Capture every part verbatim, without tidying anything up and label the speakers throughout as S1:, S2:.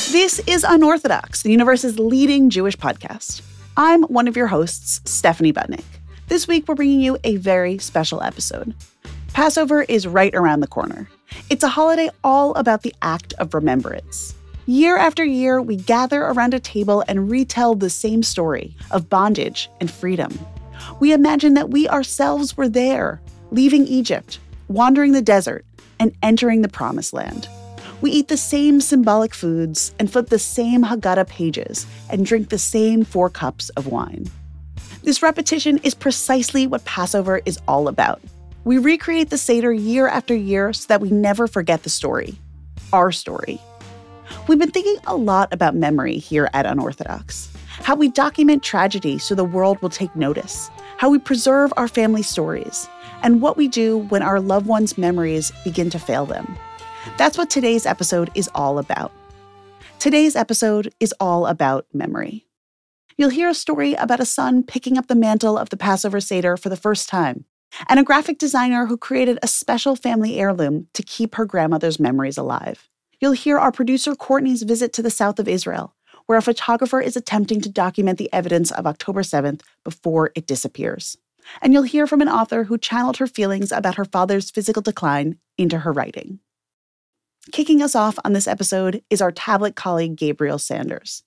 S1: This is Unorthodox, the universe's leading Jewish podcast. I'm one of your hosts, Stephanie Butnick. This week, we're bringing you a very special episode. Passover is right around the corner. It's a holiday all about the act of remembrance. Year after year, we gather around a table and retell the same story of bondage and freedom. We imagine that we ourselves were there, leaving Egypt, wandering the desert, and entering the Promised Land. We eat the same symbolic foods and flip the same Haggadah pages and drink the same four cups of wine. This repetition is precisely what Passover is all about. We recreate the Seder year after year so that we never forget the story, our story. We've been thinking a lot about memory here at Unorthodox, how we document tragedy so the world will take notice, how we preserve our family stories, and what we do when our loved ones' memories begin to fail them. That's what today's episode is all about. Today's episode is all about memory. You'll hear a story about a son picking up the mantle of the Passover Seder for the first time, and a graphic designer who created a special family heirloom to keep her grandmother's memories alive. You'll hear our producer Courtney's visit to the south of Israel, where a photographer is attempting to document the evidence of October seventh before it disappears. And you'll hear from an author who channeled her feelings about her father's physical decline into her writing. Kicking us off on this episode is our tablet colleague, Gabriel Sanders.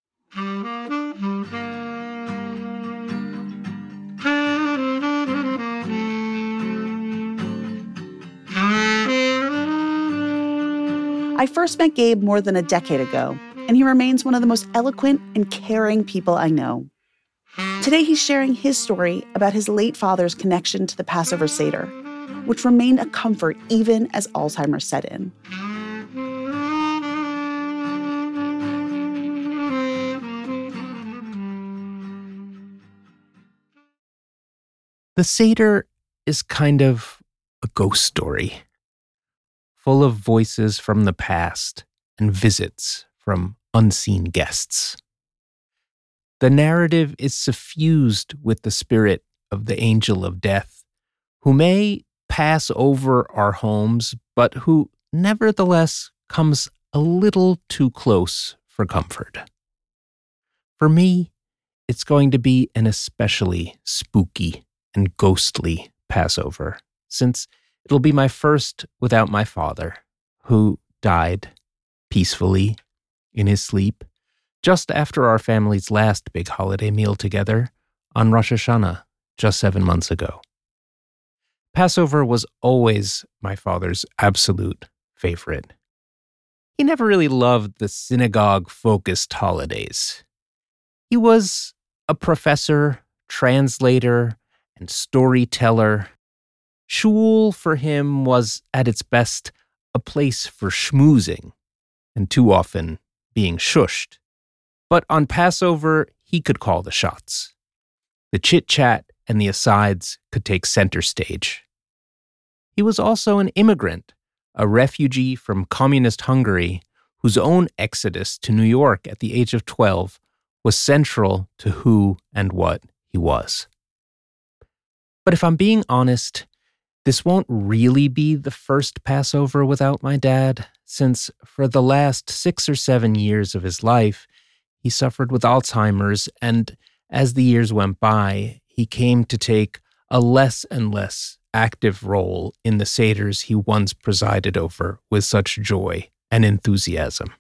S1: I first met Gabe more than a decade ago, and he remains one of the most eloquent and caring people I know. Today, he's sharing his story about his late father's connection to the Passover Seder, which remained a comfort even as Alzheimer's set in.
S2: The Seder is kind of a ghost story, full of voices from the past and visits from unseen guests. The narrative is suffused with the spirit of the angel of death, who may pass over our homes, but who nevertheless comes a little too close for comfort. For me, it's going to be an especially spooky and ghostly Passover, since it'll be my first without my father, who died peacefully in his sleep just after our family's last big holiday meal together on Rosh Hashanah just seven months ago. Passover was always my father's absolute favorite. He never really loved the synagogue-focused holidays. He was a professor, translator, and storyteller. Shul for him was, at its best, a place for schmoozing, and too often being shushed. But on Passover, he could call the shots. The chit-chat and the asides could take center stage. He was also an immigrant, a refugee from communist Hungary, whose own exodus to New York at the age of twelve was central to who and what he was. But if I'm being honest, this won't really be the first Passover without my dad, since for the last six or seven years of his life, he suffered with Alzheimer's, and as the years went by, he came to take a less and less active role in the Seders he once presided over with such joy and enthusiasm.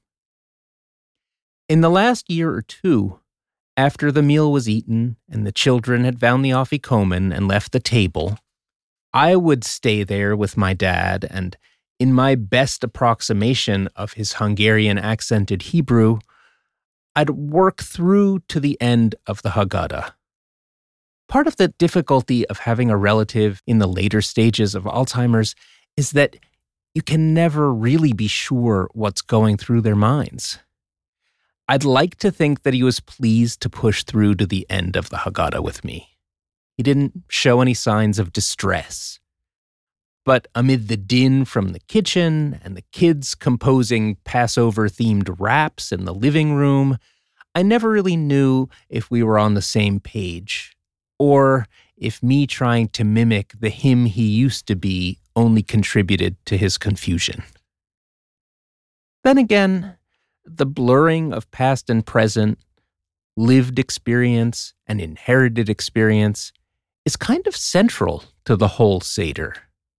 S2: In the last year or two, after the meal was eaten and the children had found the afikomen and left the table, I would stay there with my dad, and in my best approximation of his Hungarian accented Hebrew, I'd work through to the end of the Haggadah. Part of the difficulty of having a relative in the later stages of Alzheimer's is that you can never really be sure what's going through their minds. I'd like to think that he was pleased to push through to the end of the Haggadah with me. He didn't show any signs of distress. But amid the din from the kitchen and the kids composing Passover-themed raps in the living room, I never really knew if we were on the same page, or if me trying to mimic the him he used to be only contributed to his confusion. Then again, the blurring of past and present, lived experience and inherited experience, is kind of central to the whole Seder.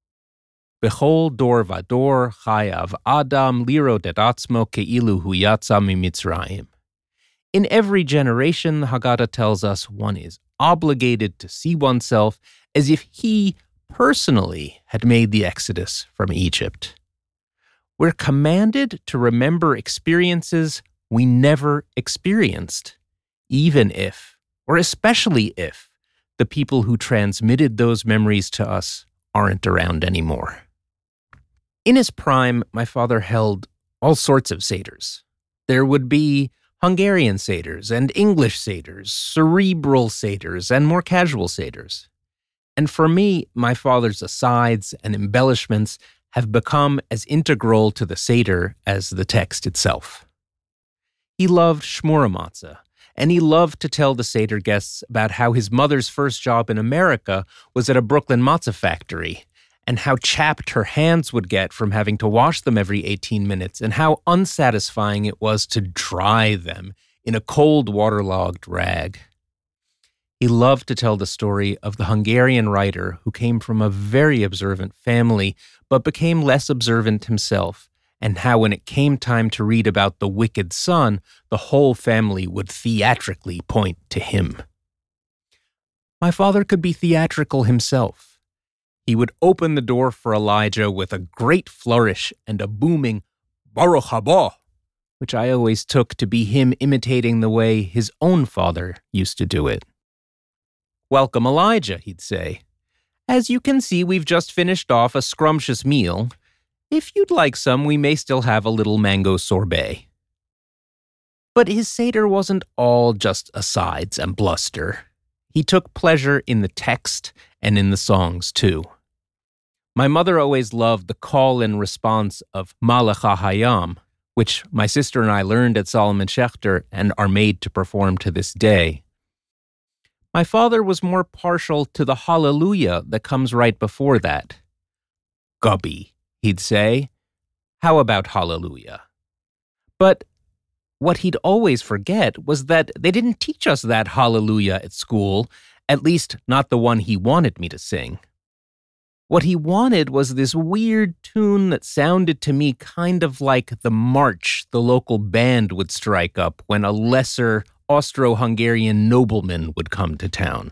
S2: Bechol dor vador chayav Adam lirot et atzmo keilu hu yatsa mimitzrayim. In every generation, the Haggadah tells us one is obligated to see oneself as if he personally had made the exodus from Egypt. We're commanded to remember experiences we never experienced, even if, or especially if, the people who transmitted those memories to us aren't around anymore. In his prime, my father held all sorts of seders. There would be Hungarian seders and English seders, cerebral seders, and more casual seders. And for me, my father's asides and embellishments have become as integral to the Seder as the text itself. He loved shmura matzah, and he loved to tell the Seder guests about how his mother's first job in America was at a Brooklyn matzah factory, and how chapped her hands would get from having to wash them every eighteen minutes, and how unsatisfying it was to dry them in a cold, waterlogged rag. He loved to tell the story of the Hungarian writer who came from a very observant family, but became less observant himself, and how when it came time to read about the wicked son, the whole family would theatrically point to him. My father could be theatrical himself. He would open the door for Elijah with a great flourish and a booming Baruch haba, which I always took to be him imitating the way his own father used to do it. "Welcome, Elijah," he'd say. "As you can see, we've just finished off a scrumptious meal. If you'd like some, we may still have a little mango sorbet." But his Seder wasn't all just asides and bluster. He took pleasure in the text and in the songs, too. My mother always loved the call and response of Malach HaHayam, which my sister and I learned at Solomon Schechter and are made to perform to this day. My father was more partial to the hallelujah that comes right before that. "Gubby," he'd say. "How about hallelujah?" But what he'd always forget was that they didn't teach us that hallelujah at school, at least not the one he wanted me to sing. What he wanted was this weird tune that sounded to me kind of like the march the local band would strike up when a lesser Austro-Hungarian nobleman would come to town.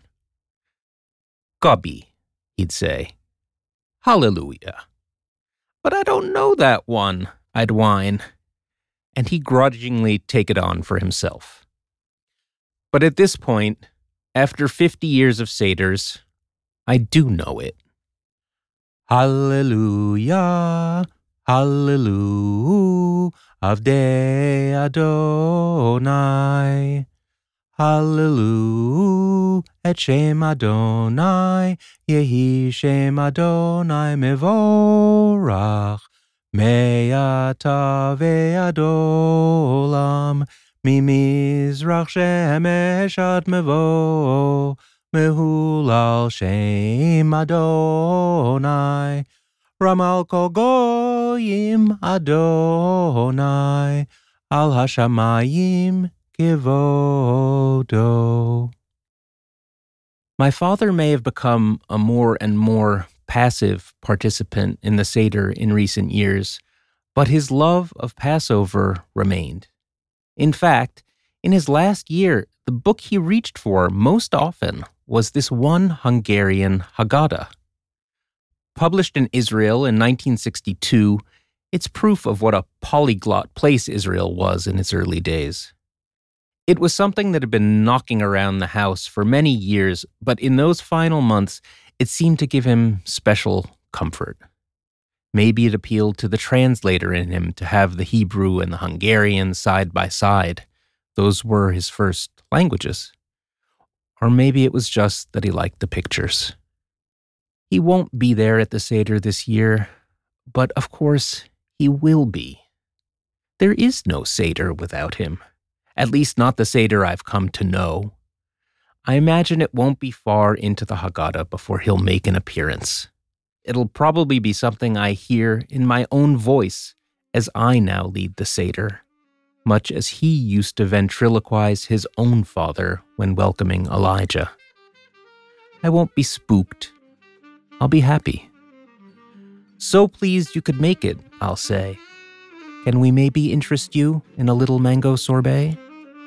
S2: "Gubby," he'd say. "Hallelujah." "But I don't know that one," I'd whine, and he'd grudgingly take it on for himself. But at this point, after fifty years of Seders, I do know it. Hallelujah, hallelujah, Avdei Adonai. Hallelujah, et Shem Adonai, Yehi Shem Adonai mevorach, me'ata ve'ad olam, mimizrach shemesh ad mevo, mehulal Shem Adonai, Ramal kol goyim Adonai, al hashamayim kivodo. My father may have become a more and more passive participant in the Seder in recent years, but his love of Passover remained. In fact, in his last year, the book he reached for most often was this one Hungarian Haggadah. Published in Israel in nineteen sixty-two, it's proof of what a polyglot place Israel was in its early days. It was something that had been knocking around the house for many years, but in those final months, it seemed to give him special comfort. Maybe it appealed to the translator in him to have the Hebrew and the Hungarian side by side. Those were his first languages. Or maybe it was just that he liked the pictures. He won't be there at the Seder this year, but of course, he will be. There is no Seder without him, at least not the Seder I've come to know. I imagine it won't be far into the Haggadah before he'll make an appearance. It'll probably be something I hear in my own voice as I now lead the Seder, much as he used to ventriloquize his own father when welcoming Elijah. I won't be spooked. I'll be happy. So pleased you could make it, I'll say. Can we maybe interest you in a little mango sorbet?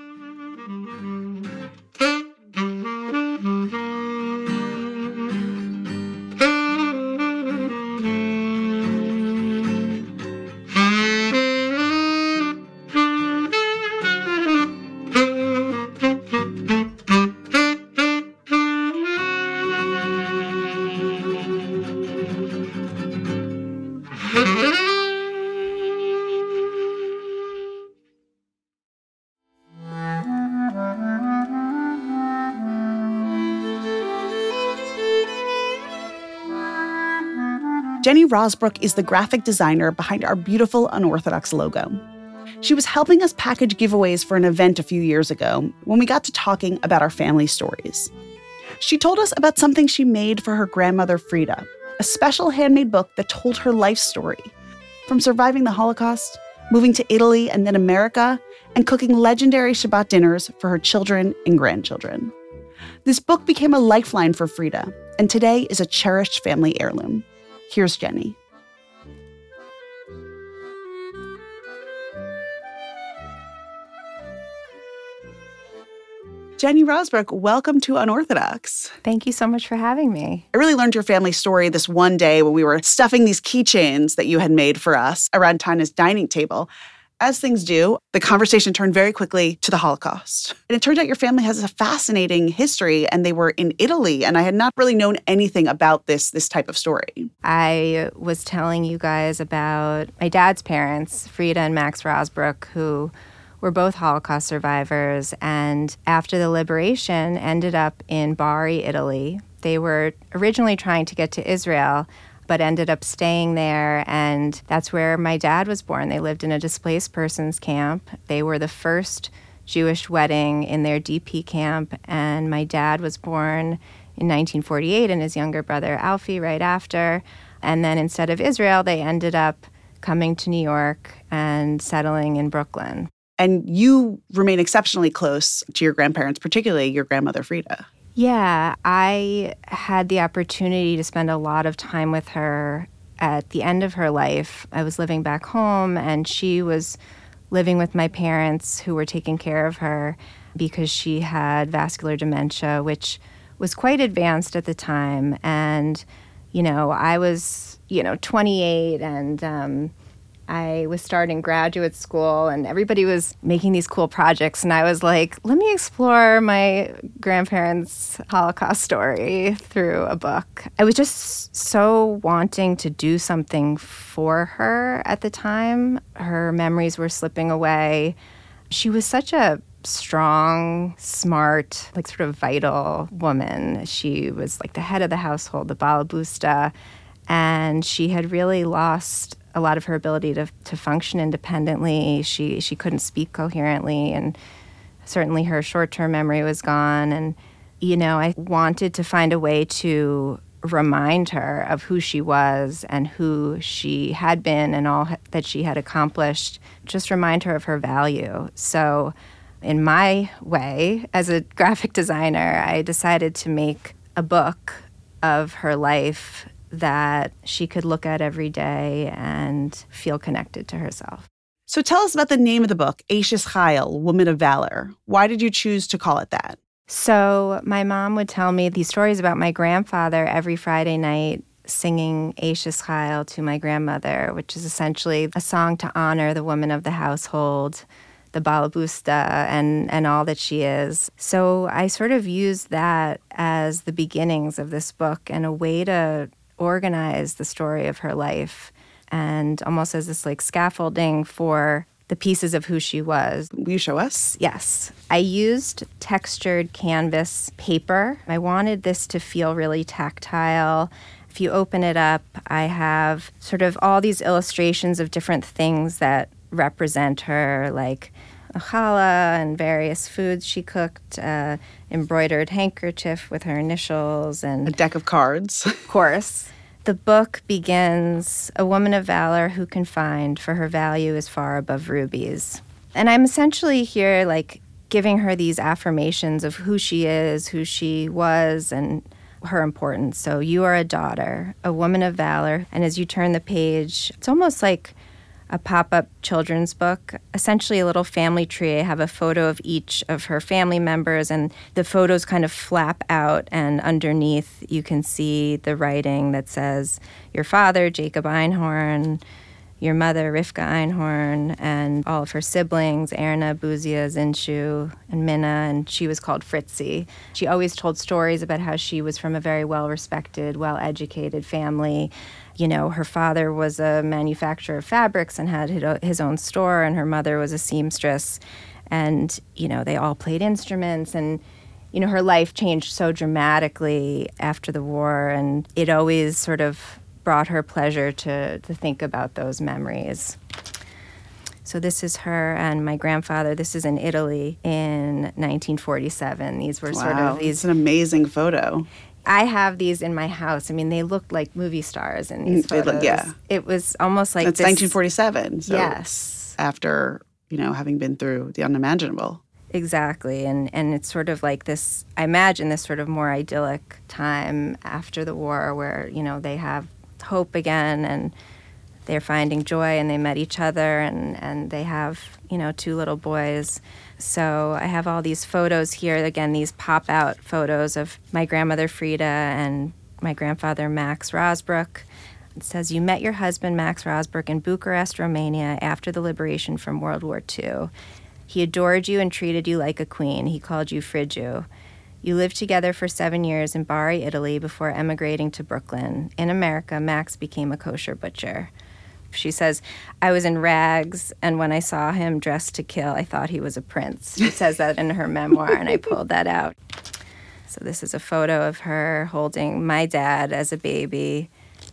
S1: Jenny Rosbrook is the graphic designer behind our beautiful Unorthodox logo. She was helping us package giveaways for an event a few years ago when we got to talking about our family stories. She told us about something she made for her grandmother Frida, a special handmade book that told her life story, from surviving the Holocaust, moving to Italy and then America, and cooking legendary Shabbat dinners for her children and grandchildren. This book became a lifeline for Frida, and today is a cherished family heirloom. Here's Jenny. Jenny Rosbrook, welcome to Unorthodox.
S3: Thank you so much for having me.
S1: I really learned your family story this one day when we were stuffing these keychains that you had made for us around Tina's dining table. As things do, the conversation turned very quickly to the Holocaust. And it turned out your family has a fascinating history, and they were in Italy, and I had not really known anything about this, this type of story.
S3: I was telling you guys about my dad's parents, Frida and Max Rosbrook, who were both Holocaust survivors, and after the liberation ended up in Bari, Italy. They were originally trying to get to Israel, but ended up staying there, and that's where my dad was born. They lived in a displaced persons camp. They were the first Jewish wedding in their D P camp, and my dad was born in nineteen forty-eight, and his younger brother Alfie right after. And then instead of Israel, they ended up coming to New York and settling in Brooklyn.
S1: And you remain exceptionally close to your grandparents, particularly your grandmother Frida.
S3: Yeah, I had the opportunity to spend a lot of time with her at the end of her life. I was living back home, and she was living with my parents who were taking care of her because she had vascular dementia, which was quite advanced at the time. And, you know, I was, you know, twenty-eight, and um, I was starting graduate school, and everybody was making these cool projects. And I was like, let me explore my grandparents' Holocaust story through a book. I was just so wanting to do something for her at the time. Her memories were slipping away. She was such a strong, smart, like sort of vital woman. She was like the head of the household, the balabusta, and she had really lost a lot of her ability to to function independently. She she couldn't speak coherently, and certainly her short-term memory was gone. And, you know, I wanted to find a way to remind her of who she was and who she had been and all that she had accomplished, just remind her of her value. So in my way, as a graphic designer, I decided to make a book of her life that she could look at every day and feel connected to herself.
S1: So tell us about the name of the book, Eishes Chayil, Woman of Valor. Why did you choose to call it that?
S3: So my mom would tell me these stories about my grandfather every Friday night, singing Eishes Chayil to my grandmother, which is essentially a song to honor the woman of the household, the balabusta, and, and all that she is. So I sort of used that as the beginnings of this book and a way to organize the story of her life, and almost as this like scaffolding for the pieces of who she was.
S1: Will you show us?
S3: Yes. I used textured canvas paper. I wanted this to feel really tactile. If you open it up, I have sort of all these illustrations of different things that represent her, like a challah and various foods she cooked, uh, embroidered handkerchief with her initials, and
S1: a deck of cards.
S3: Of course. The book begins, a woman of valor who can find, for her value is far above rubies. And I'm essentially here, like, giving her these affirmations of who she is, who she was, and her importance. So you are a daughter, a woman of valor. And as you turn the page, it's almost like a pop-up children's book, essentially a little family tree. I have a photo of each of her family members, and the photos kind of flap out, and underneath you can see the writing that says, your father, Jacob Einhorn, your mother, Rivka Einhorn, and all of her siblings, Erna, Buzia, Zinshu, and Minna, and she was called Fritzi. She always told stories about how she was from a very well-respected, well-educated family. You know, her father was a manufacturer of fabrics and had his own store, and her mother was a seamstress. And, you know, they all played instruments, and, you know, her life changed so dramatically after the war, and it always sort of brought her pleasure to, to think about those memories. So this is her and my grandfather. This is in Italy in nineteen forty-seven. These were
S1: wow,
S3: sort of these...
S1: It's an amazing photo.
S3: I have these in my house. I mean, they looked like movie stars in these
S1: They
S3: photos.
S1: look, yeah.
S3: It was almost like
S1: It's
S3: this...
S1: nineteen forty-seven. So
S3: yes.
S1: After, you know, having been through the unimaginable.
S3: Exactly. And and it's sort of like this, I imagine this sort of more idyllic time after the war where, you know, they have hope again and they're finding joy, and they met each other, and, and they have, you know, two little boys. So I have all these photos here, again, these pop-out photos of my grandmother Frida and my grandfather Max Rosbrook. It says, you met your husband Max Rosbrook in Bucharest, Romania after the liberation from World War Two. He adored you and treated you like a queen. He called you Frigiu. You lived together for seven years in Bari, Italy, before emigrating to Brooklyn. In America, Max became a kosher butcher. She says, I was in rags, and when I saw him dressed to kill, I thought he was a prince. She says that in her memoir, and I pulled that out. So this is a photo of her holding my dad as a baby.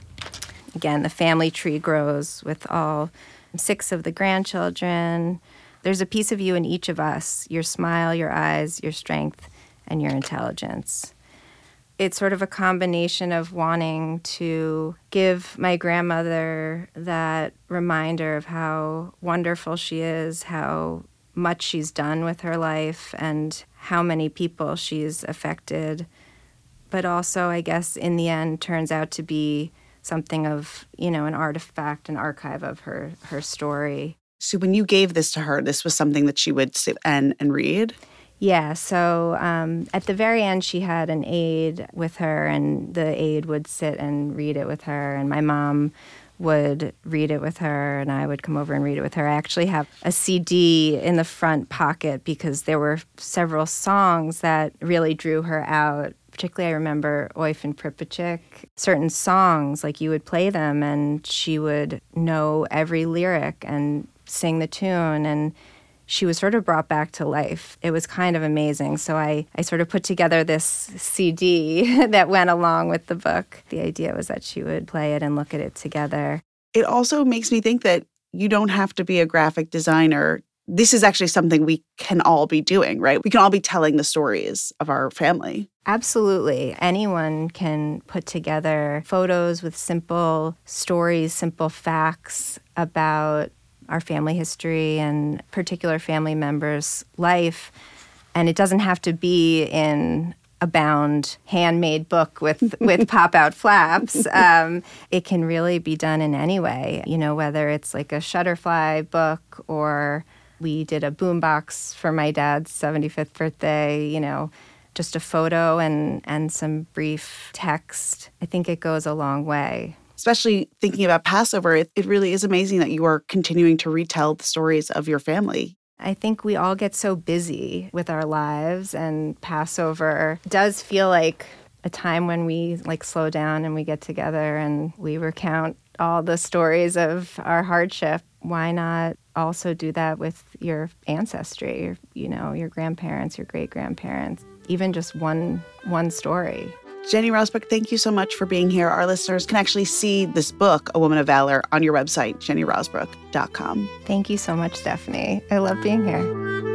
S3: Again, the family tree grows with all six of the grandchildren. There's a piece of you in each of us, your smile, your eyes, your strength, and your intelligence. It's sort of a combination of wanting to give my grandmother that reminder of how wonderful she is, how much she's done with her life, and how many people she's affected. But also, I guess, in the end, turns out to be something of, you know, an artifact, an archive of her, her story.
S1: So when you gave this to her, this was something that she would sit and, and read?
S3: Yeah, so um, at the very end, she had an aide with her, and the aide would sit and read it with her, and my mom would read it with her, and I would come over and read it with her. I actually have a C D in the front pocket because there were several songs that really drew her out. Particularly, I remember Oyfin Pripachik, certain songs, like you would play them, and she would know every lyric and sing the tune, and she was sort of brought back to life. It was kind of amazing. So I, I sort of put together this C D that went along with the book. The idea was that she would play it and look at it together.
S1: It also makes me think that you don't have to be a graphic designer. This is actually something we can all be doing, right? We can all be telling the stories of our family.
S3: Absolutely. Anyone can put together photos with simple stories, simple facts about our family history and particular family members' life. And it doesn't have to be in a bound, handmade book with, with pop-out flaps. Um, it can really be done in any way, you know, whether it's like a Shutterfly book, or we did a boombox for my dad's seventy-fifth birthday, you know, just a photo and, and some brief text. I think it goes a long way.
S1: Especially thinking about Passover, it, it really is amazing that you are continuing to retell the stories of your family.
S3: I think we all get so busy with our lives, and Passover does feel like a time when we like slow down and we get together and we recount all the stories of our hardship. Why not also do that with your ancestry, your, you know, your grandparents, your great-grandparents, even just one one story.
S1: Jenny Rosbrook, thank you so much for being here. Our listeners can actually see this book, A Woman of Valor, on your website, jenny rosbrook dot com.
S3: Thank you so much, Stephanie. I love being here.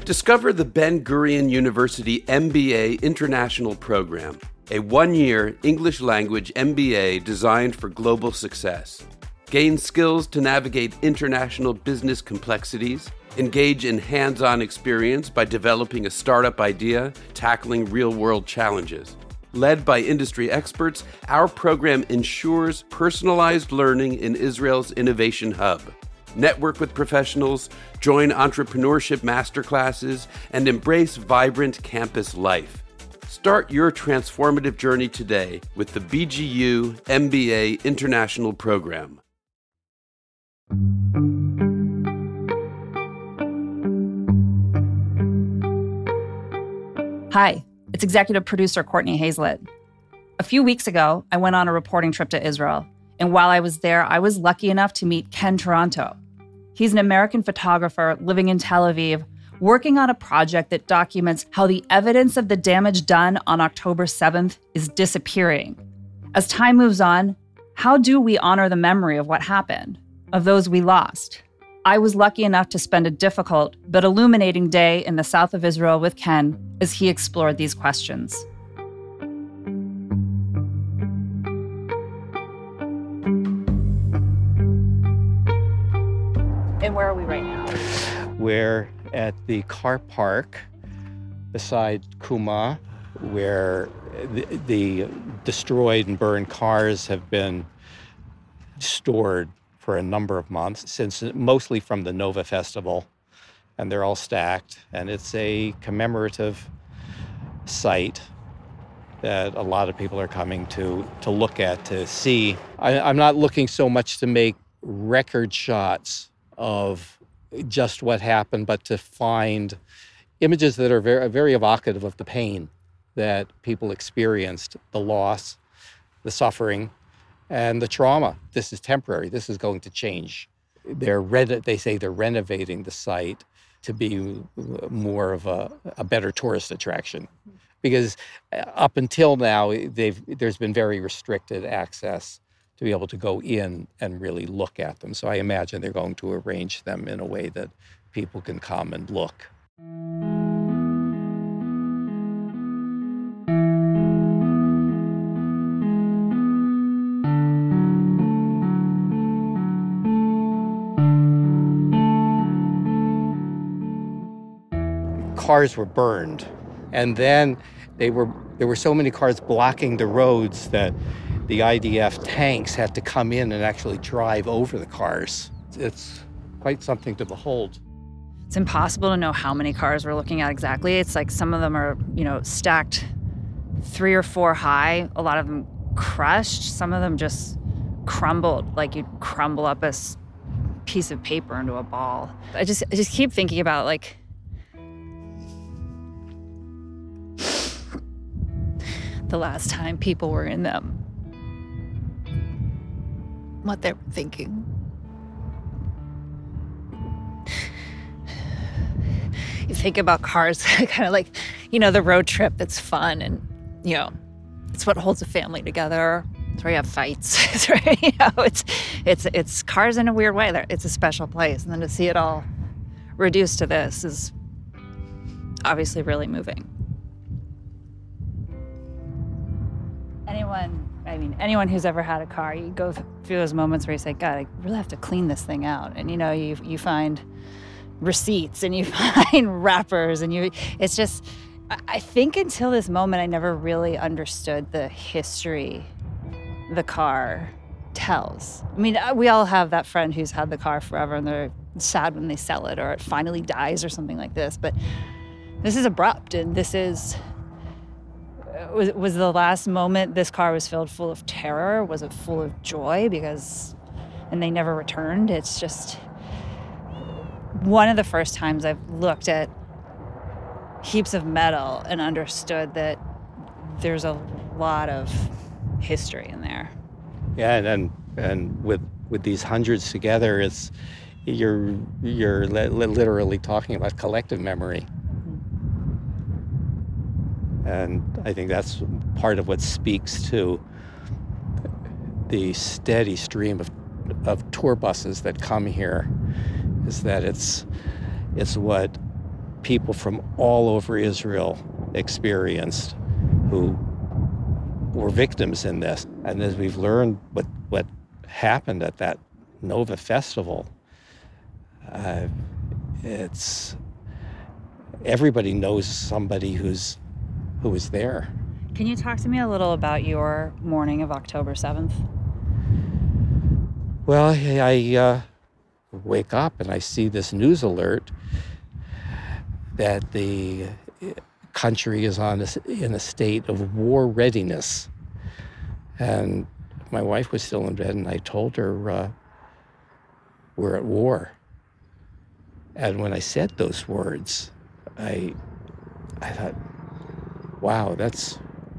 S4: Discover the Ben-Gurion University M B A International Program, a one-year English language M B A designed for global success. Gain skills to navigate international business complexities, engage in hands-on experience by developing a startup idea, tackling real-world challenges. Led by industry experts, our program ensures personalized learning in Israel's innovation hub. Network with professionals, join entrepreneurship masterclasses, and embrace vibrant campus life. Start your transformative journey today with the B G U M B A International Program.
S5: Hi, it's executive producer Courtney Hazlett. A few weeks ago, I went on a reporting trip to Israel, and while I was there, I was lucky enough to meet Ken Taranto. He's an American photographer living in Tel Aviv, working on a project that documents how the evidence of the damage done on October seventh is disappearing. As time moves on, how do we honor the memory of what happened, of those we lost? I was lucky enough to spend a difficult but illuminating day in the south of Israel with Ken as he explored these questions. And where are we right now?
S6: We're at the car park beside Kuma, where the, the destroyed and burned cars have been stored for a number of months, since mostly from the Nova Festival, and they're all stacked. And it's a commemorative site that a lot of people are coming to to look at, to see. I, I'm not looking so much to make record shots of just what happened, but to find images that are very, very evocative of the pain that people experienced, the loss, the suffering, and the trauma. This is temporary. This is going to change. They're re- they say they're renovating the site to be more of a, a better tourist attraction, because up until now, they've there's been very restricted access to be able to go in and really look at them. So I imagine they're going to arrange them in a way that people can come and look. Cars were burned, and then they were there were so many cars blocking the roads that the I D F tanks had to come in and actually drive over the cars. It's quite something to behold.
S5: It's impossible to know how many cars we're looking at exactly. It's like some of them are, you know, stacked three or four high, a lot of them crushed, some of them just crumbled, like you'd crumble up a piece of paper into a ball. I just I just keep thinking about, like, the last time people were in them, what they were thinking. You think about cars, kind of like, you know, the road trip that's fun, and, you know, it's what holds a family together. It's where you have fights. It's where, you know, it's it's it's cars in a weird way. It's a special place, and then to see it all reduced to this is obviously really moving. Anyone, I mean, anyone who's ever had a car, you go through those moments where you say, God, I really have to clean this thing out. And, you know, you you find receipts and you find wrappers, and you, it's just, I think until this moment, I never really understood the history the car tells. I mean, we all have that friend who's had the car forever and they're sad when they sell it or it finally dies or something like this. But this is abrupt, and this is... Was, was the last moment this car was filled full of terror? Was it full of joy? Because, and they never returned. It's just one of the first times I've looked at heaps of metal and understood that there's a lot of history in there.
S6: Yeah, and and, and with with these hundreds together, it's you're you're li- literally talking about collective memory. And I think that's part of what speaks to the steady stream of of tour buses that come here, is that it's it's what people from all over Israel experienced who were victims in this. And as we've learned what, what happened at that Nova Festival, uh, it's everybody knows somebody who's who was there.
S5: Can you talk to me a little about your morning of October seventh?
S6: Well, I uh, wake up and I see this news alert that the country is on a, in a state of war readiness. And my wife was still in bed, and I told her, uh, we're at war. And when I said those words, I, I thought, wow, that's,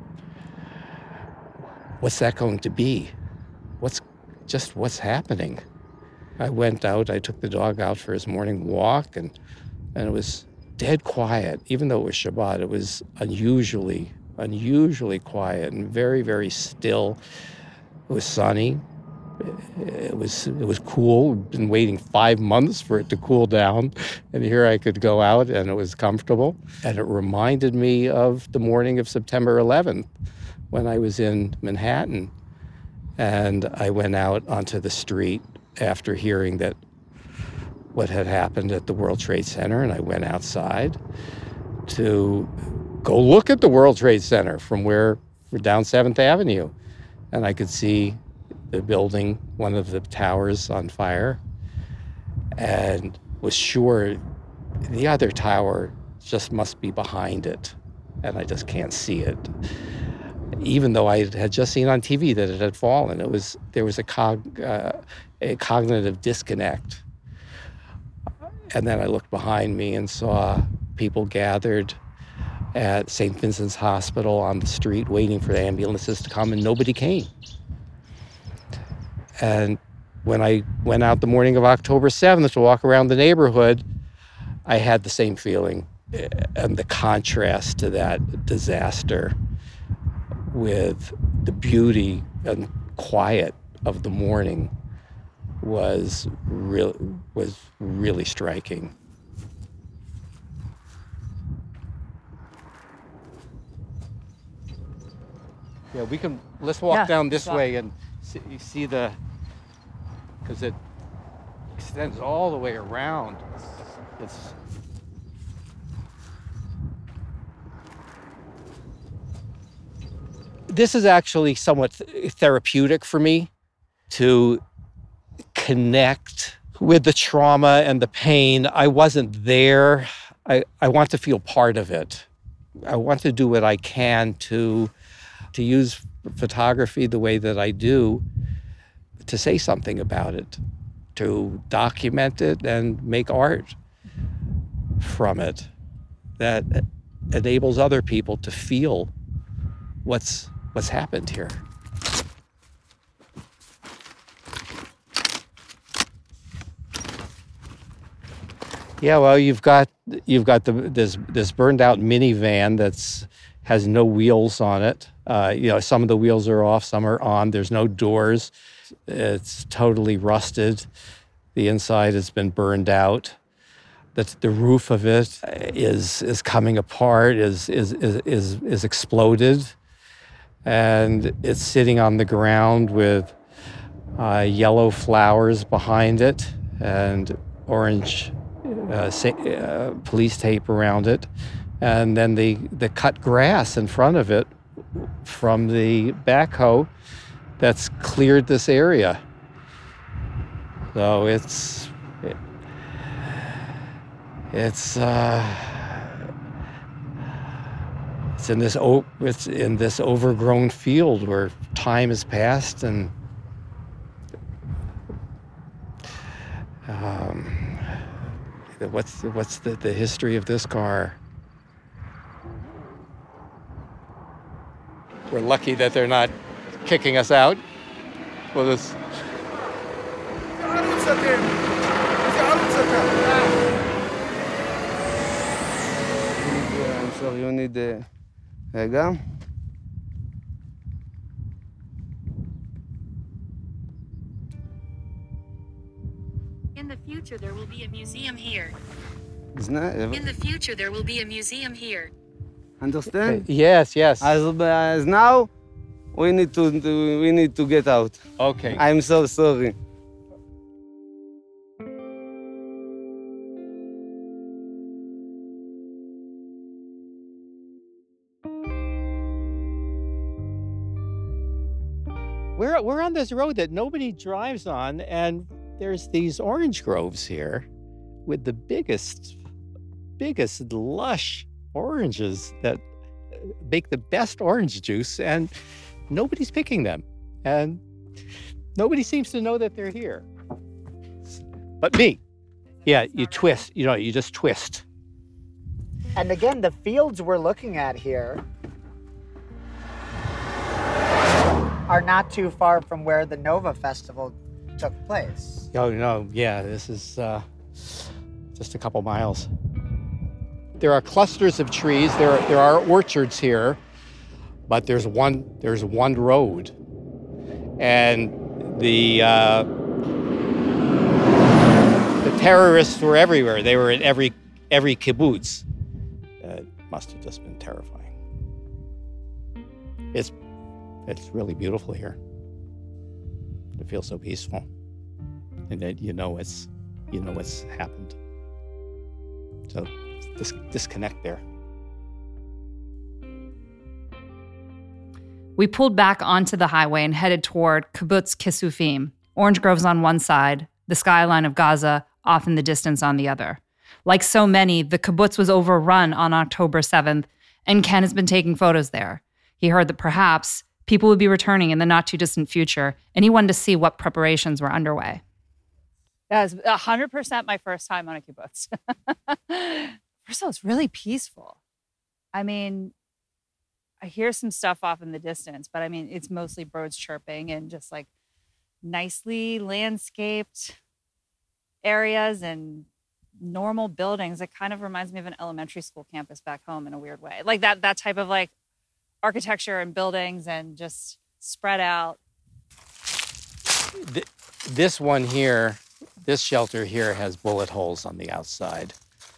S6: what's that going to be? What's, just what's happening? I went out, I took the dog out for his morning walk, and, and it was dead quiet. Even though it was Shabbat, it was unusually, unusually quiet and very, very still. It was sunny. It was, it was cool. I'd been waiting five months for it to cool down, and here I could go out and it was comfortable. And it reminded me of the morning of September eleventh when I was in Manhattan. And I went out onto the street after hearing that what had happened at the World Trade Center, and I went outside to go look at the World Trade Center from where we're down seventh Avenue. And I could see the building, one of the towers, on fire, and was sure the other tower just must be behind it, and I just can't see it. Even though I had just seen on T V that it had fallen, it was there was a, cog, uh, a cognitive disconnect. And then I looked behind me and saw people gathered at Saint Vincent's Hospital on the street waiting for the ambulances to come, and nobody came. And when I went out the morning of October seventh to walk around the neighborhood, I had the same feeling. And the contrast to that disaster with the beauty and quiet of the morning was really was really striking. Yeah, we can let's walk
S5: Yeah,
S6: down this
S5: walk.
S6: way and see, you see the because it extends all the way around. It's, it's this is actually somewhat th- therapeutic for me to connect with the trauma and the pain. I wasn't there. I, I want to feel part of it. I want to do what I can to, to use photography the way that I do to say something about it, to document it and make art from it that enables other people to feel what's what's happened here. Yeah, well, you've got you've got the this this burned out minivan that's has no wheels on it. Uh, you know, some of the wheels are off, some are on. There's no doors. It's totally rusted. The inside has been burned out. That the roof of it is is coming apart, is is is is, is exploded, and it's sitting on the ground with uh, yellow flowers behind it and orange uh, sa- uh, police tape around it, and then the the cut grass in front of it from the backhoe that's cleared this area. So it's. It, It's uh, it's in this o- it's in this overgrown field where time has passed, and um, what's what's the, the history of this car? We're lucky that they're not kicking us out. Well, this.
S7: So you need the רגע.
S8: In the future, there will be a museum here.
S7: It's not,
S8: In the future, there will be a museum here.
S7: understand?
S6: Yes, yes.
S7: As, as now, we need to, to we need to get out.
S6: Okay.
S7: I'm so sorry.
S6: We're, we're on this road that nobody drives on, and there's these orange groves here with the biggest, biggest lush oranges that make the best orange juice, and nobody's picking them. And nobody seems to know that they're here. But me. Yeah, you twist, you know, you just twist.
S9: And again, the fields we're looking at here are not too far from where the Nova Festival took place.
S6: Oh, no, yeah, this is uh, just a couple miles. There are clusters of trees. There are, there are orchards here, but there's one there's one road, and the uh, the terrorists were everywhere. They were in every every kibbutz. Uh, it must have just been terrifying. It's it's really beautiful here. It feels so peaceful, and that you know it's you know what's happened. So. Dis- disconnect there.
S10: We pulled back onto the highway and headed toward Kibbutz Kisufim, orange groves on one side, the skyline of Gaza off in the distance on the other. Like so many, the kibbutz was overrun on October seventh, and Ken has been taking photos there. He heard that perhaps people would be returning in the not-too-distant future, and he wanted to see what preparations were underway.
S5: That was one hundred percent my first time on a kibbutz. First of all, it's really peaceful. I mean, I hear some stuff off in the distance, but I mean, it's mostly birds chirping and just like nicely landscaped areas and normal buildings. It kind of reminds me of an elementary school campus back home in a weird way. Like that, that type of like architecture and buildings and just spread out.
S6: This one here, this shelter here has bullet holes on the outside.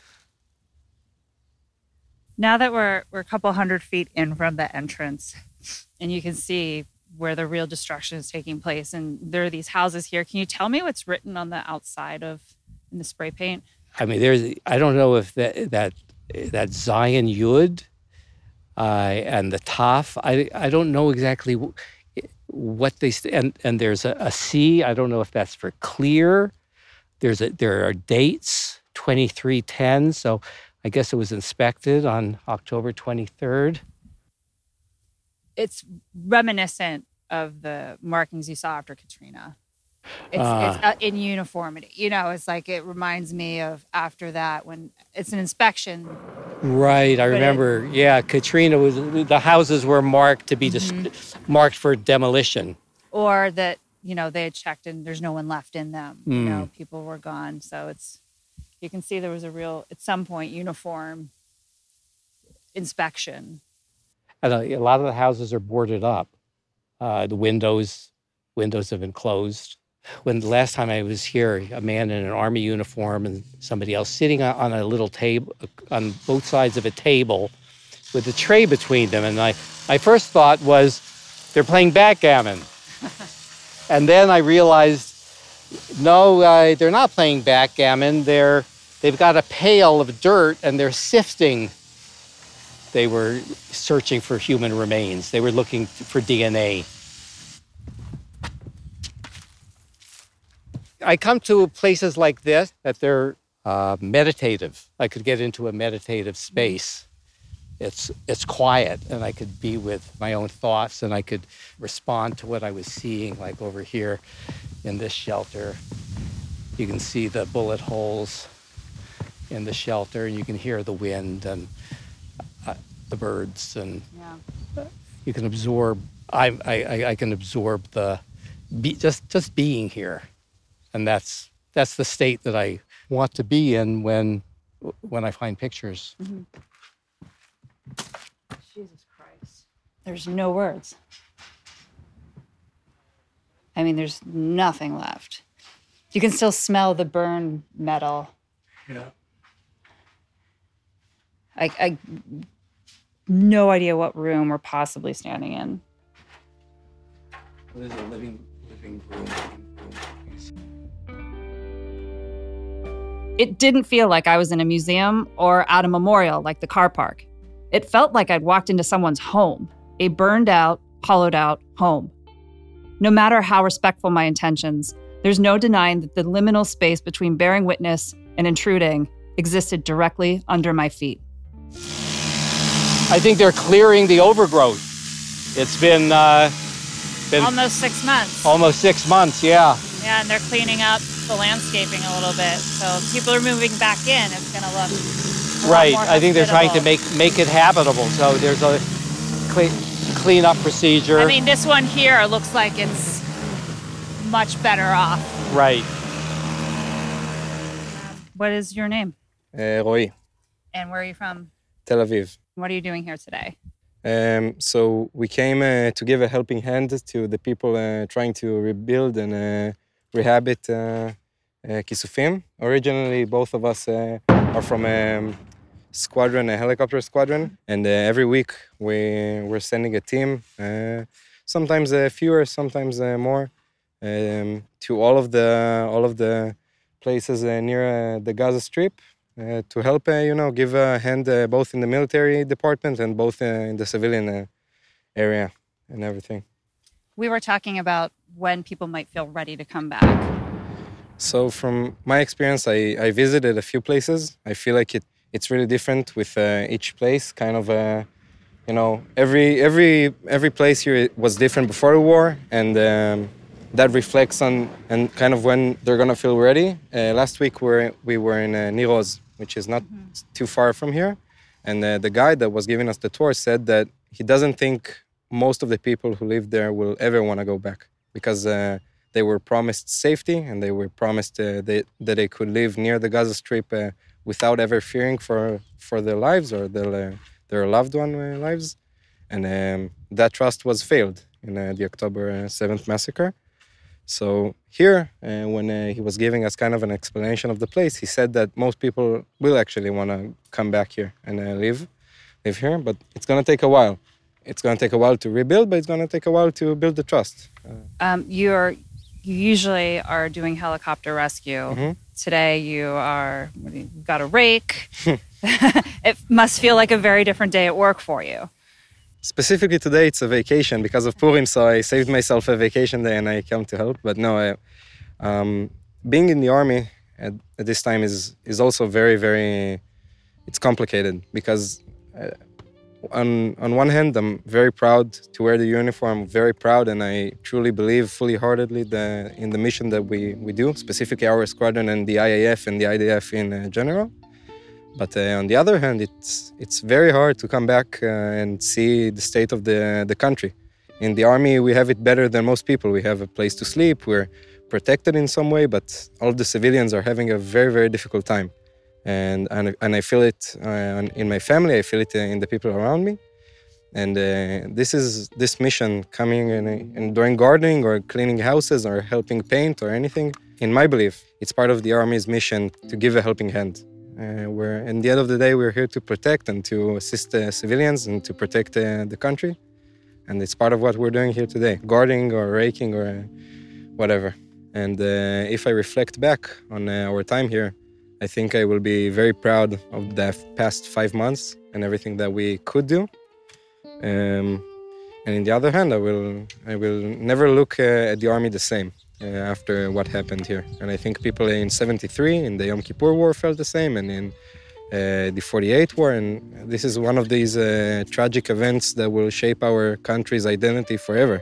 S5: Now that we're we're a couple hundred feet in from the entrance, and you can see where the real destruction is taking place, and there are these houses here. Can you tell me what's written on the outside of in the spray paint?
S6: I mean, there's I don't know if that that that Zion Yud uh, and the Taf. I I don't know exactly what they and and there's a, a C. I don't know if that's for clear. There's a there are dates twenty-three ten. So. I guess it was inspected on October twenty-third.
S5: It's reminiscent of the markings you saw after Katrina. It's,
S6: uh,
S5: it's uh, in uniformity. You know, it's like it reminds me of after that when it's an inspection.
S6: Right, I remember. It, yeah, Katrina was the houses were marked to be mm-hmm. dis- marked for demolition,
S5: or that you know they had checked and there's no one left in them. Mm. You know, people were gone, so it's. You can see there was a real, at some point, uniform inspection.
S6: And a, a lot of the houses are boarded up. Uh, the windows, windows have been closed. When the last time I was here, a man in an army uniform and somebody else sitting on a little table, on both sides of a table, with a tray between them. And I, my first thought was, they're playing backgammon. And then I realized, no, uh, they're not playing backgammon. They're, they've got a pail of dirt and they're sifting. They were searching for human remains. They were looking for D N A. I come to places like this that they're uh, meditative. I could get into a meditative space. It's it's quiet, and I could be with my own thoughts, and I could respond to what I was seeing, like over here in this shelter. You can see the bullet holes in the shelter, and you can hear the wind and uh, the birds, and yeah. You can absorb. I, I I can absorb the be, just just being here, and that's that's the state that I want to be in when when I find pictures.
S5: Mm-hmm. Jesus Christ. There's no words. I mean, there's nothing left. You can still smell the burned metal.
S6: Yeah.
S5: I, I no idea what room we're possibly standing in.
S7: There's a living, living room.
S10: It didn't feel like I was in a museum or at a memorial like the car park. It felt like I'd walked into someone's home, a burned out, hollowed out home. No matter how respectful my intentions, there's no denying that the liminal space between bearing witness and intruding existed directly under my feet.
S6: I think they're clearing the overgrowth. It's been, uh, been
S5: Almost six months.
S6: almost six months, yeah.
S5: Yeah, and they're cleaning up the landscaping a little bit. So if people are moving back in, it's going to look a lot
S6: Right.
S5: more
S6: I think they're trying to
S5: hospitable.
S6: make make it habitable. So there's a clean cleanup procedure.
S5: I mean, this one here looks like it's much better off.
S6: right.
S5: What is your name?
S11: Uh, Roy,
S5: And where are you from?
S11: Tel Aviv.
S5: What are you doing here today?
S11: Um, so we came uh, to give a helping hand to the people uh, trying to rebuild and uh, rehabilitate uh, uh, Kisufim. Originally, both of us uh, are from a squadron, a helicopter squadron, and uh, every week we we're sending a team, uh, sometimes uh, fewer, sometimes uh, more, um, to all of the all of the places uh, near uh, the Gaza Strip. Uh, to help, uh, you know, give a hand uh, both in the military department and both uh, in the civilian uh, area and everything.
S5: We were talking about when people might feel ready to come back.
S11: So from my experience, I, I visited a few places. I feel like it it's really different with uh, each place. Kind of, uh, you know, every every every place here was different before the war, and um, that reflects on and kind of when they're gonna feel ready. Uh, last week we we were in uh, Nir Oz, which is not mm-hmm. too far from here. And uh, the guide that was giving us the tour said that he doesn't think most of the people who live there will ever want to go back because uh, they were promised safety and they were promised uh, they, that they could live near the Gaza Strip uh, without ever fearing for, for their lives or their, uh, their loved one uh, lives. And um, that trust was failed in uh, the October seventh massacre. So here, uh, when uh, he was giving us kind of an explanation of the place, he said that most people will actually want to come back here and uh, live, live here, but it's going to take a while. It's going to take a while to rebuild, but it's going to take a while to build the trust. Uh,
S5: Um, you're you usually are doing helicopter rescue.
S11: Mm-hmm.
S5: Today you are what do you, you've got a rake. It must feel like a very different day at work for you.
S11: Specifically today, it's a vacation because of Purim, so I saved myself a vacation day and I come to help. But no, I, um, being in the army at, at this time is is also very, very, it's complicated because uh, on on one hand, I'm very proud to wear the uniform, very proud, and I truly believe fully heartedly the, in the mission that we, we do, specifically our squadron and the I A F and the I D F in uh, general. But uh, on the other hand, it's it's very hard to come back uh, and see the state of the the country. In the army, we have it better than most people. We have a place to sleep. We're protected in some way, but all of the civilians are having a very, very difficult time. And and, and I feel it uh, in my family. I feel it in the people around me. And uh, this is this mission coming in, in during gardening or cleaning houses or helping paint or anything. In my belief, it's part of the army's mission to give a helping hand. Uh, we're, in the end of the day, we're here to protect and to assist uh, civilians and to protect uh, the country. And it's part of what we're doing here today, guarding or raking or uh, whatever. And uh, if I reflect back on uh, our time here, I think I will be very proud of the past five months and everything that we could do. Um, and on the other hand, I will, I will never look uh, at the army the same. Uh, after what happened here. And I think people in seventy-three, in the Yom Kippur War, felt the same, and in uh, the forty-eight War. And this is one of these uh, tragic events that will shape our country's identity forever.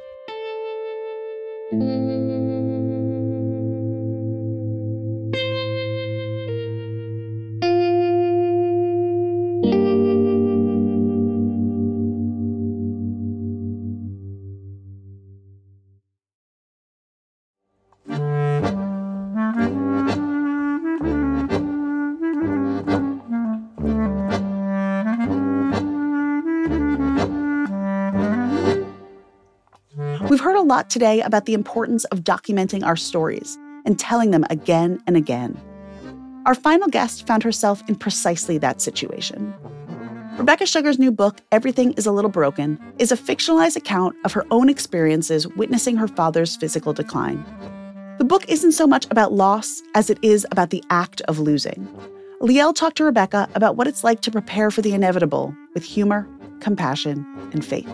S1: We've heard a lot today about the importance of documenting our stories and telling them again and again. Our final guest found herself in precisely that situation. Rebecca Sugar's new book, Everything is a Little Broken, is a fictionalized account of her own experiences witnessing her father's physical decline. The book isn't so much about loss as it is about the act of losing. Liel talked to Rebecca about what it's like to prepare for the inevitable with humor, compassion, and faith.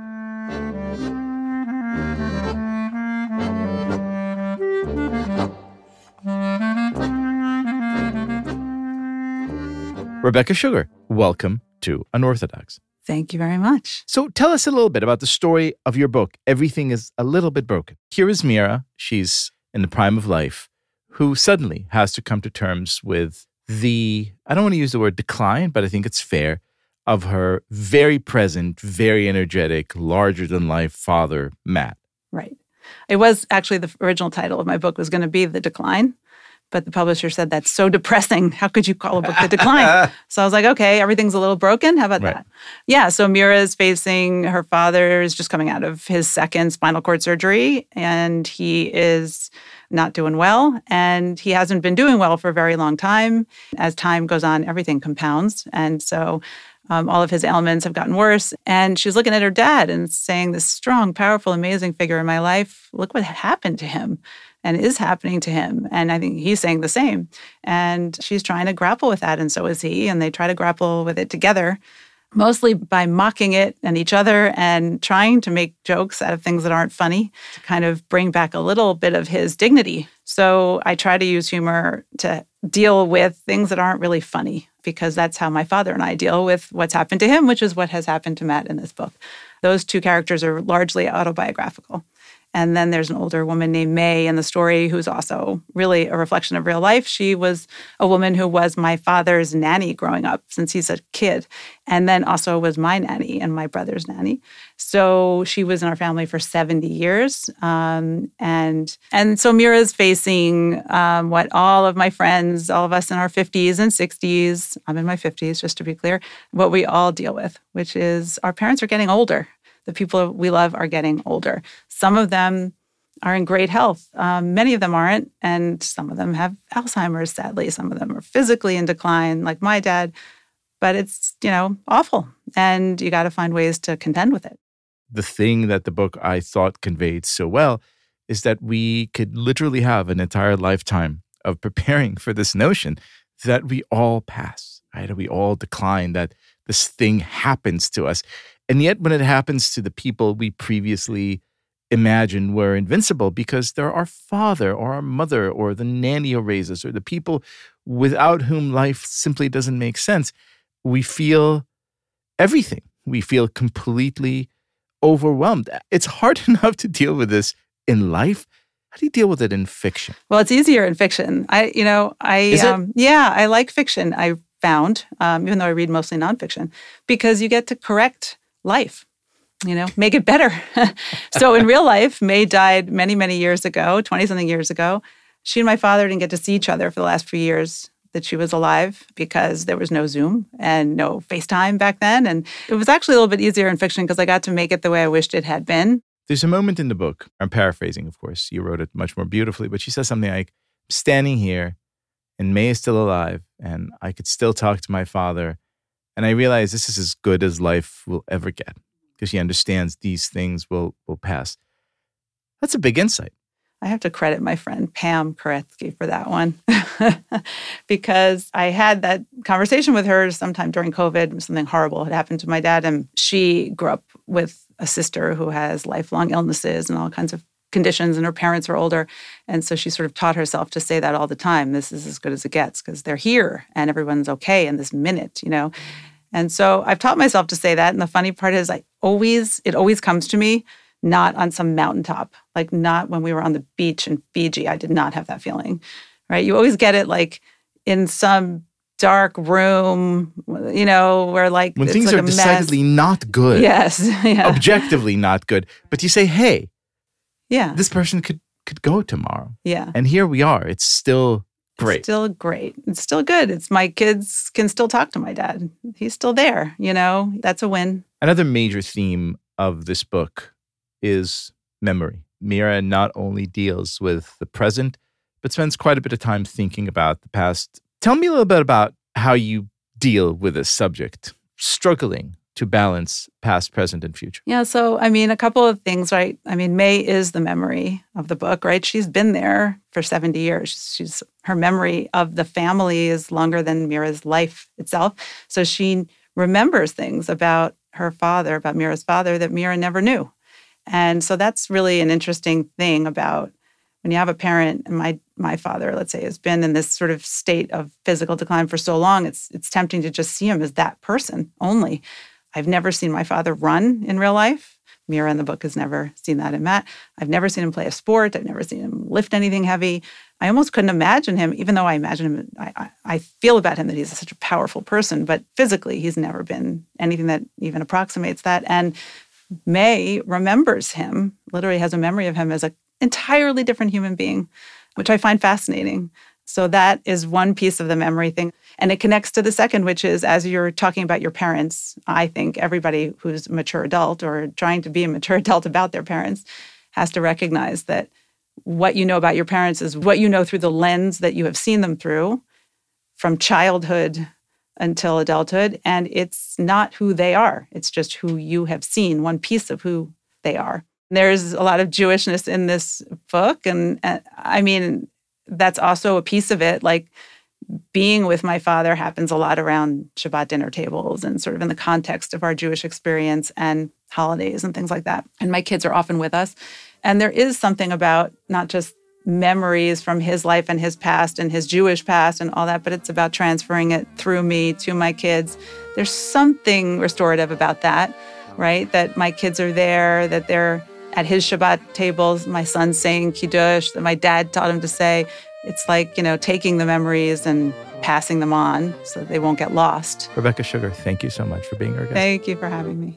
S12: Rebecca Sugar, welcome to Unorthodox.
S13: Thank you very much.
S12: So tell us a little bit about the story of your book, Everything is a Little Bit Broken. Here is Mira. She's in the prime of life, who suddenly has to come to terms with the, I don't want to use the word decline, but I think it's fair, of her very present, very energetic, larger-than-life father, Matt.
S13: Right. It was actually the original title of my book was going to be The Decline. But the publisher said, that's so depressing. How could you call a book The Decline? So I was like, okay, everything's a little broken. How about right. that? Yeah, so Mira is facing, her father is just coming out of his second spinal cord surgery, and he is not doing well, and he hasn't been doing well for a very long time. As time goes on, everything compounds. And so um, all of his ailments have gotten worse. And she's looking at her dad and saying, this strong, powerful, amazing figure in my life, look what happened to him. And is happening to him. And I think he's saying the same. And she's trying to grapple with that, and so is he. And they try to grapple with it together, mostly by mocking it and each other and trying to make jokes out of things that aren't funny to kind of bring back a little bit of his dignity. So I try to use humor to deal with things that aren't really funny, because that's how my father and I deal with what's happened to him, which is what has happened to Matt in this book. Those two characters are largely autobiographical. And then there's an older woman named May in the story who's also really a reflection of real life. She was a woman who was my father's nanny growing up since he's a kid, and then also was my nanny and my brother's nanny. So she was in our family for seventy years. Um, and, and so Mira's facing um, what all of my friends, all of us in our fifties and sixties, I'm in my fifties, just to be clear, what we all deal with, which is our parents are getting older. The people we love are getting older. Some of them are in great health. Um, many of them aren't, and some of them have Alzheimer's, sadly. Some of them are physically in decline, like my dad. But it's, you know, awful, and you got to find ways to contend with it.
S12: The thing that the book, I thought, conveyed so well is that we could literally have an entire lifetime of preparing for this notion that we all pass, right? We all decline, that this thing happens to us. And yet when it happens to the people we previously imagined were invincible, because they're our father or our mother or the nanny who raised us or the people without whom life simply doesn't make sense, we feel everything. We feel completely overwhelmed. It's hard enough to deal with this in life. How do you deal with it in fiction?
S13: Well, it's easier in fiction. I, you know, I,
S12: Is it?
S13: Um, yeah, I like fiction. I found, um, even though I read mostly nonfiction, because you get to correct life, you know, make it better. So in real life, May died many, many years ago, twenty-something years ago. She and my father didn't get to see each other for the last few years that she was alive, because there was no Zoom and no FaceTime back then. And it was actually a little bit easier in fiction because I got to make it the way I wished it had been.
S12: There's a moment in the book, I'm paraphrasing, of course, you wrote it much more beautifully, but she says something like, standing here and May is still alive and I could still talk to my father. And I realize this is as good as life will ever get, because she understands these things will will pass. That's a big insight.
S13: I have to credit my friend Pam Koretsky for that one, because I had that conversation with her sometime during COVID. Something horrible had happened to my dad, and she grew up with a sister who has lifelong illnesses and all kinds of conditions, and her parents are older. And so she sort of taught herself to say that all the time. This is as good as it gets, because they're here and everyone's okay in this minute, you know? And so I've taught myself to say that. And the funny part is I always, it always comes to me, not on some mountaintop, like not when we were on the beach in Fiji. I did not have that feeling, right? You always get it like in some dark room, you know, where like
S12: when
S13: it's
S12: things
S13: like
S12: are
S13: a mess.
S12: decidedly not good.
S13: Yes. Yeah.
S12: Objectively not good. But you say, hey,
S13: yeah,
S12: this person could could go tomorrow.
S13: Yeah.
S12: And here we are. It's still great.
S13: It's still great. It's still good. It's my kids can still talk to my dad. He's still there, you know. That's a win.
S12: Another major theme of this book is memory. Mira not only deals with the present, but spends quite a bit of time thinking about the past. Tell me a little bit about how you deal with this subject struggling to balance past, present, and future?
S13: Yeah, so I mean, a couple of things, right? I mean, May is the memory of the book, right? She's been there for seventy years. She's her memory of the family is longer than Mira's life itself. So she remembers things about her father, about Mira's father, that Mira never knew. And so that's really an interesting thing about when you have a parent, and my my father, let's say, has been in this sort of state of physical decline for so long, it's it's tempting to just see him as that person only. I've never seen my father run in real life. Mira in the book has never seen that in Matt. I've never seen him play a sport. I've never seen him lift anything heavy. I almost couldn't imagine him, even though I imagine him, I, I, I feel about him that he's such a powerful person, but physically he's never been anything that even approximates that. And May remembers him, literally has a memory of him as an entirely different human being, which I find fascinating. So that is one piece of the memory thing. And it connects to the second, which is as you're talking about your parents, I think everybody who's a mature adult or trying to be a mature adult about their parents has to recognize that what you know about your parents is what you know through the lens that you have seen them through from childhood until adulthood. And it's not who they are. It's just who you have seen, one piece of who they are. There's a lot of Jewishness in this book. And uh, I mean, that's also a piece of it. Like being with my father happens a lot around Shabbat dinner tables and sort of in the context of our Jewish experience and holidays and things like that. And my kids are often with us. And there is something about not just memories from his life and his past and his Jewish past and all that, but it's about transferring it through me to my kids. There's something restorative about that, right? That my kids are there, that they're at his Shabbat tables, my son's saying Kiddush, that my dad taught him to say. It's like, you know, taking the memories and passing them on so that they won't get lost.
S12: Rebecca Sugar, thank you so much for being our guest.
S13: Thank you for having me.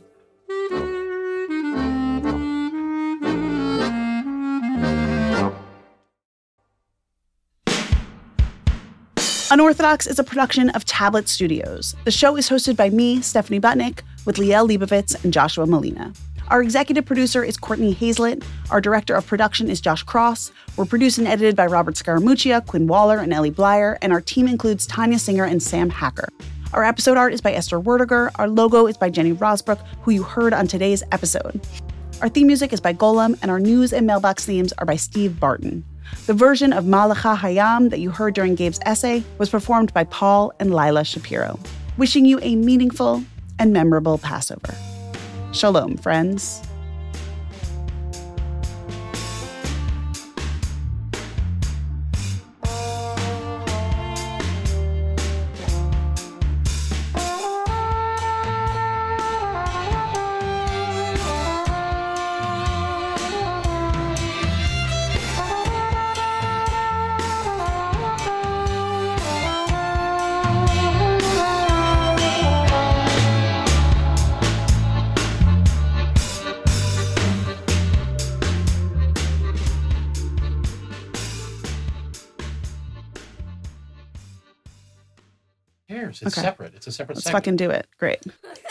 S1: Unorthodox is a production of Tablet Studios. The show is hosted by me, Stephanie Butnick, with Liel Leibovitz and Joshua Molina. Our executive producer is Courtney Hazlett. Our director of production is Josh Cross. We're produced and edited by Robert Scaramuccia, Quinn Waller, and Ellie Blyer, and our team includes Tanya Singer and Sam Hacker. Our episode art is by Esther Werdiger. Our logo is by Jenny Rosbrook, who you heard on today's episode. Our theme music is by Golem, and our news and mailbox themes are by Steve Barton. The version of Malacha Hayam that you heard during Gabe's essay was performed by Paul and Lila Shapiro. Wishing you a meaningful and memorable Passover. Shalom, friends.
S2: It's
S1: Okay.
S2: separate. It's a separate
S1: Let's
S2: segment.
S1: fucking do it. Great.